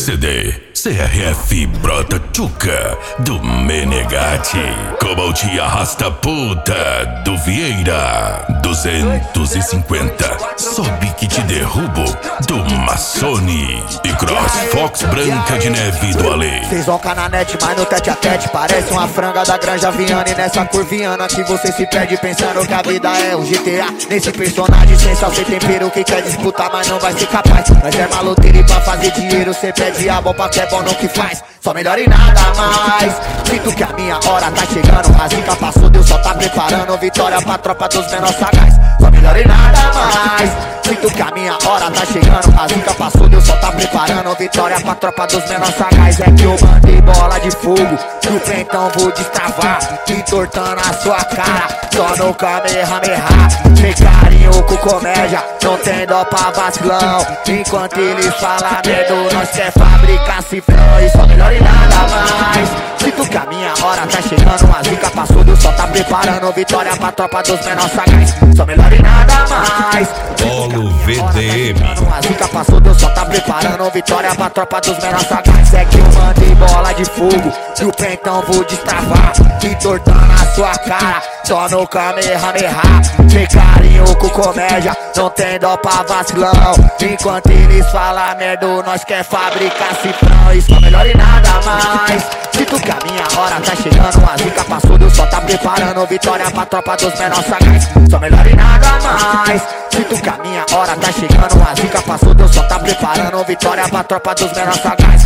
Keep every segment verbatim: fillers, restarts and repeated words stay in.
C D C R F Brota Tchuca do Menegatti. Cobalt Arrasta Puta do Vieira. Duzentos e cinquenta Sobe que te derrubo do Massoni. E Cross Fox Branca de Neve do Ale. Vocês vão cá na net, mas no tete a tete parece uma franga da Granja Viana. E nessa curviana que você se perde pensando que a vida é o G T A. Nesse personagem sem sal, sem tempero que quer disputar, mas não vai ser capaz. Mas é maloteiro e pra fazer dinheiro cê pede a bomba que é bom no que faz. Só melhor e nada mais. Sinto que a minha hora tá chegando. A zica passou, Deus só tá preparando vitória pra tropa dos menores sagaz. Só melhor e nada mais. Sinto que a minha hora tá chegando. A zica passou, Deus só tá preparando vitória pra tropa dos menores sagaz. É que eu mandei bola de fogo no pentão, vou destravar, entortando a sua cara. Só no Kamehameha, sem carinho com comédia, não tem dó pra vacilão. Enquanto eles falam medo, nós quer fabricar cifrão. E só melhor e nada mais. Sinto que a minha hora tá chegando. A zica passou, Deus só tá preparando vitória pra tropa dos menores sagaz. Só melhor e nada mais. Polo V D M. A zica passou, Deus só tá preparando vitória pra tropa dos menores sagaz. É que eu mandei bola de fogo no pentão, vou destravar, entortando a sua cara. Só no Kamehameha, sem carinho com comédia, não tem dó pra vacilão. Enquanto eles falam merda, nós quer fabricar cifrão. E só melhor e nada mais. Sinto que a minha hora tá chegando. A zica passou, Deus só tá preparando vitória pra tropa dos menores sagaz. Só melhor e nada mais. Sinto que a minha hora tá chegando. A zica passou, Deus só tá preparando vitória pra tropa dos menores sagaz.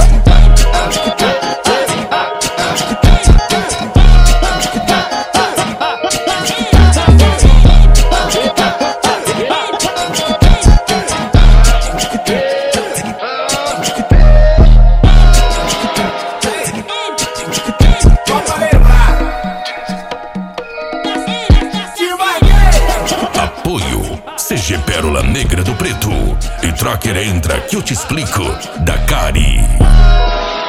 Apoio C G Pérola Negra do Preto e Tracker Entra que eu te explico da Cari.